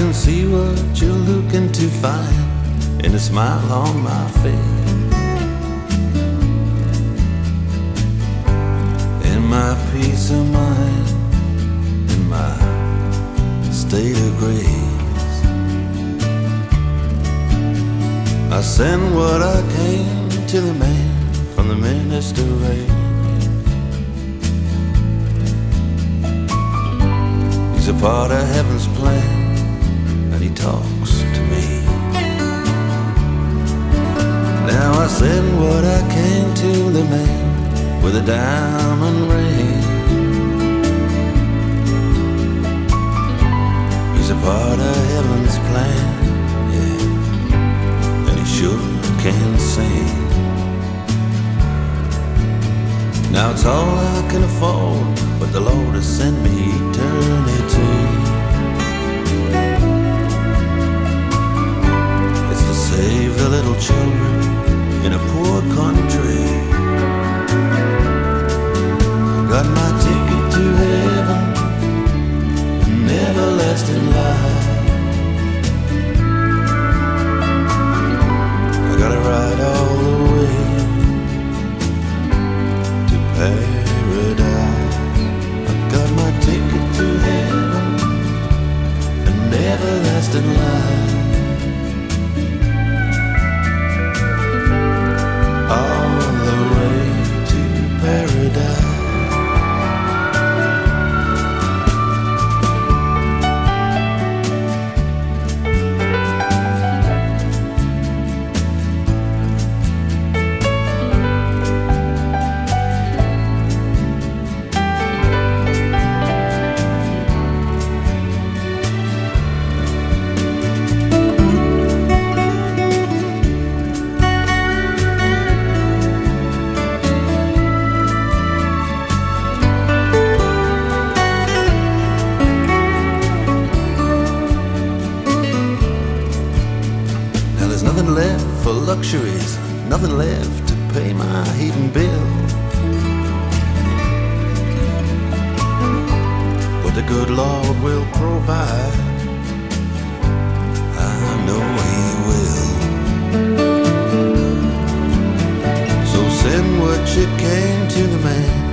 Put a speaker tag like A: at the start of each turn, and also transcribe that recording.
A: can see what you're looking to find in a smile on my face, in my peace of mind, in my state of grace. I send what I came to the man from the minister race. He's a part of heaven's plan, and he talks to me. Now I send what I came to the man with a diamond ring. He's a part of heaven's plan, yeah, and he sure can sing. Now it's all I can afford, but the Lord has sent me eternity. It's to save the little children in a poor country. Got my ticket to heaven, an everlasting life. I gotta ride all the way to paradise. I got my ticket to heaven, an everlasting life. All the way to paradise. Nothing left for luxuries, nothing left to pay my heating bill. But the good Lord will provide, I know He will. So send what you came to the man